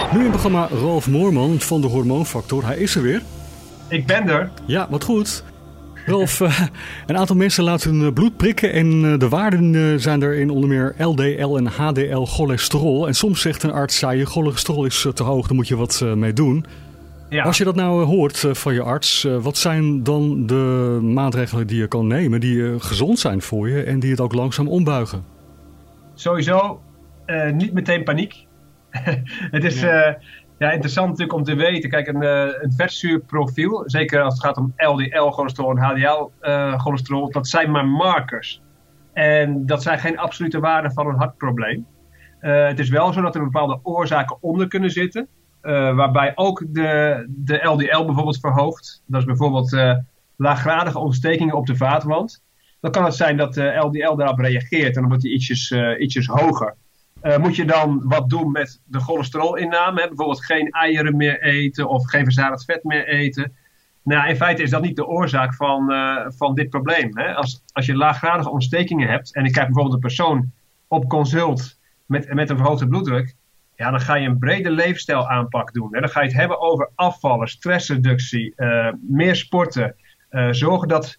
Nu in het programma Ralf Moorman van de Hormoonfactor. Hij is er weer. Ik ben er. Ja, wat goed. Ralf, een aantal mensen laten hun bloed prikken en de waarden zijn er in onder meer LDL en HDL cholesterol. En soms zegt een arts, ja, je cholesterol is te hoog, daar moet je wat mee doen. Ja. Als je dat nou hoort van je arts, wat zijn dan de maatregelen die je kan nemen, die gezond zijn voor je en die het ook langzaam ombuigen? Sowieso niet meteen paniek. Het is interessant natuurlijk om te weten. Kijk, een vetzuurprofiel, zeker als het gaat om LDL-cholesterol en HDL-cholesterol, dat zijn maar markers. En dat zijn geen absolute waarden van een hartprobleem. Het is wel zo dat er bepaalde oorzaken onder kunnen zitten. Waarbij ook de LDL bijvoorbeeld verhoogt. Dat is bijvoorbeeld laaggradige ontstekingen op de vaatwand. Dan kan het zijn dat de LDL daarop reageert en dan wordt die ietsjes hoger. Moet je dan wat doen met de cholesterolinname? Bijvoorbeeld geen eieren meer eten of geen verzadigd vet meer eten. Nou, in feite is dat niet de oorzaak van dit probleem. Hè? Als je laaggradige ontstekingen hebt en ik krijg bijvoorbeeld een persoon op consult met een verhoogde bloeddruk. Ja, dan ga je een brede leefstijlaanpak doen. Hè? Dan ga je het hebben over afvallen, stressreductie, meer sporten. Zorgen dat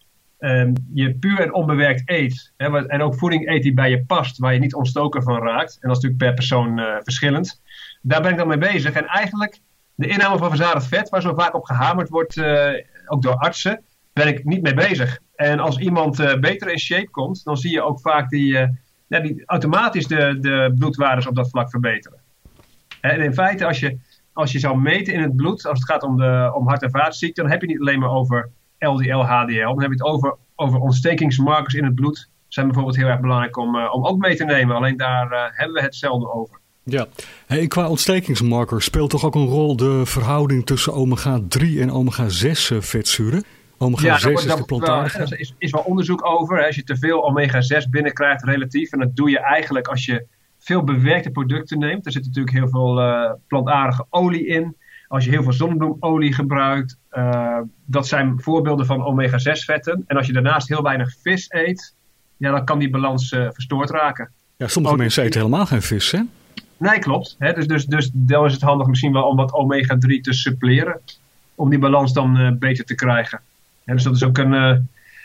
je puur en onbewerkt eet. Hè? En ook voeding eet die bij je past, waar je niet ontstoken van raakt. En dat is natuurlijk per persoon verschillend. Daar ben ik dan mee bezig. En eigenlijk de inname van verzadigd vet, waar zo vaak op gehamerd wordt, ook door artsen, ben ik niet mee bezig. En als iemand beter in shape komt, dan zie je ook vaak die automatisch de bloedwaardes op dat vlak verbeteren. En in feite, als je zou meten in het bloed, als het gaat om hart- en vaatziekten, dan heb je niet alleen maar over LDL, HDL. Dan heb je het over ontstekingsmarkers in het bloed. Dat zijn bijvoorbeeld heel erg belangrijk om ook mee te nemen. Alleen daar hebben we het zelden over. Ja, en qua ontstekingsmarkers speelt toch ook een rol de verhouding tussen omega-3 en omega-6 vetzuren? Omega-6 is de plantaardige. Er is wel onderzoek over. Hè. Als je te veel omega-6 binnenkrijgt relatief, en dat doe je eigenlijk als je veel bewerkte producten neemt. Er zit natuurlijk heel veel plantaardige olie in. Als je heel veel zonnebloemolie gebruikt. Dat zijn voorbeelden van omega-6 vetten. En als je daarnaast heel weinig vis eet, ja, dan kan die balans verstoord raken. Ja, sommige mensen eten helemaal geen vis, hè? Nee, klopt. Hè? Dus dan is het handig misschien wel om wat omega-3 te suppleren. Om die balans dan beter te krijgen. Ja, dus dat is ook een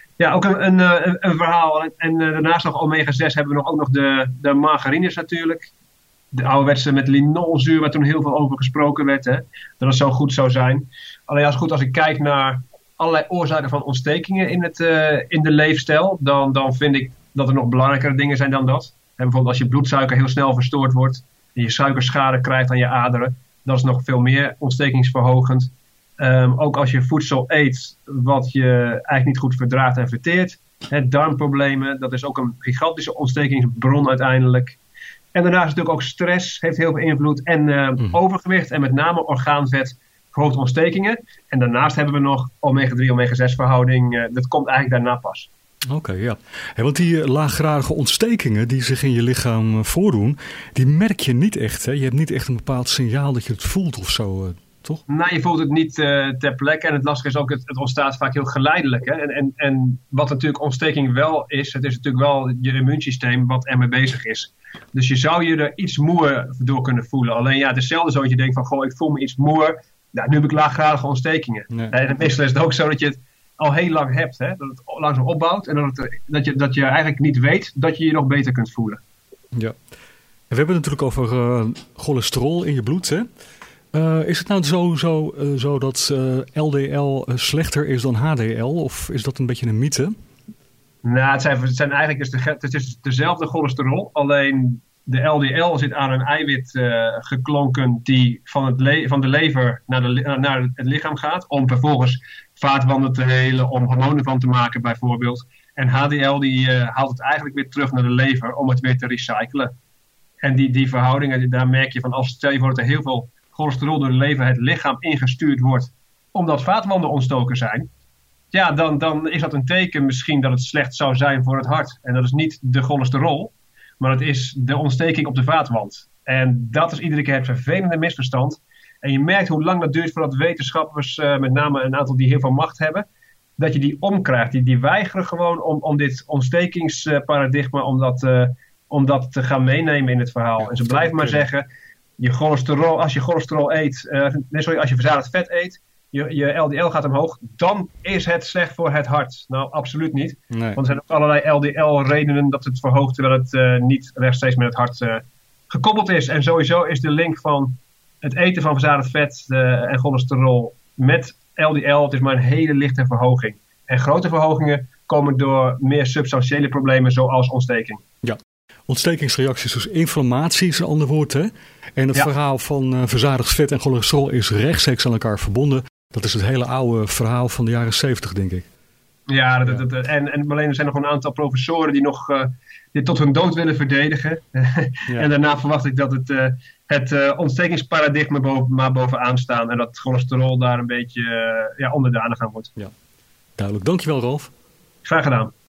verhaal. En daarnaast nog omega-6 hebben we ook nog de margarines natuurlijk. De ouderwetse met linolzuur, waar toen heel veel over gesproken werd. Hè? Dat het zo goed zou zijn. Alleen als ik kijk naar allerlei oorzaken van ontstekingen in de leefstijl, dan vind ik dat er nog belangrijkere dingen zijn dan dat. En bijvoorbeeld als je bloedsuiker heel snel verstoord wordt en je suikerschade krijgt aan je aderen, dat is nog veel meer ontstekingsverhogend. Ook als je voedsel eet wat je eigenlijk niet goed verdraagt en verteert. Darmproblemen, dat is ook een gigantische ontstekingsbron uiteindelijk. En daarnaast natuurlijk ook stress heeft heel veel invloed. En overgewicht en met name orgaanvet verhoogt ontstekingen. En daarnaast hebben we nog omega-3, omega-6 verhouding. Dat komt eigenlijk daarna pas. Oké, ja. Want die laaggradige ontstekingen die zich in je lichaam voordoen, die merk je niet echt. Hè? Je hebt niet echt een bepaald signaal dat je het voelt of zo, toch? Nou, je voelt het niet ter plekke. En het lastige is ook, het ontstaat vaak heel geleidelijk. Hè? En wat natuurlijk ontsteking wel is, het is natuurlijk wel je immuunsysteem wat ermee bezig is. Dus je zou je er iets moeer door kunnen voelen. Alleen ja, het is zelden zo dat je denkt van, goh, ik voel me iets moer. Nou, nu heb ik laaggradige ontstekingen. Nee. En meestal is het ook zo dat je het al heel lang hebt. Hè? Dat het langzaam opbouwt. En dat je eigenlijk niet weet dat je je nog beter kunt voelen. Ja. En we hebben het natuurlijk over cholesterol in je bloed, hè? Is het nou zo dat LDL slechter is dan HDL? Of is dat een beetje een mythe? Nou, het zijn eigenlijk het is dezelfde cholesterol. Alleen de LDL zit aan een eiwit geklonken die van de lever naar het lichaam gaat. Om vervolgens vaatwanden te helen, om hormonen van te maken bijvoorbeeld. En HDL die haalt het eigenlijk weer terug naar de lever om het weer te recyclen. En die verhoudingen, daar merk je van, stel je voor dat er heel veel cholesterol door de lever het lichaam ingestuurd wordt, omdat vaatwanden ontstoken zijn, ja, dan is dat een teken misschien dat het slecht zou zijn voor het hart. En dat is niet de cholesterol, maar het is de ontsteking op de vaatwand. En dat is iedere keer het vervelende misverstand. En je merkt hoe lang dat duurt voordat wetenschappers, met name een aantal die heel veel macht hebben, dat je die omkrijgt. Die weigeren gewoon om dit ontstekingsparadigma, om dat te gaan meenemen in het verhaal. Ja, en ze blijven maar zeggen, je cholesterol, als je cholesterol eet, als je verzadigd vet eet, je LDL gaat omhoog, dan is het slecht voor het hart. Nou, absoluut niet. Nee. Want er zijn ook allerlei LDL-redenen dat het verhoogt, terwijl het niet rechtstreeks met het hart gekoppeld is. En sowieso is de link van het eten van verzadigd vet en cholesterol met LDL, het is maar een hele lichte verhoging. En grote verhogingen komen door meer substantiële problemen zoals ontsteking. Ja, ontstekingsreacties, dus inflammatie is een ander woord, hè? En het verhaal van verzadigd vet en cholesterol is rechtstreeks aan elkaar verbonden. Dat is het hele oude verhaal van de jaren 70, denk ik. Ja, en alleen er zijn nog een aantal professoren die nog dit tot hun dood willen verdedigen. En daarna verwacht ik dat het ontstekingsparadigma maar bovenaan staan en dat cholesterol daar een beetje onderdanig aan wordt. Ja, duidelijk. Dankjewel, Ralf. Graag gedaan.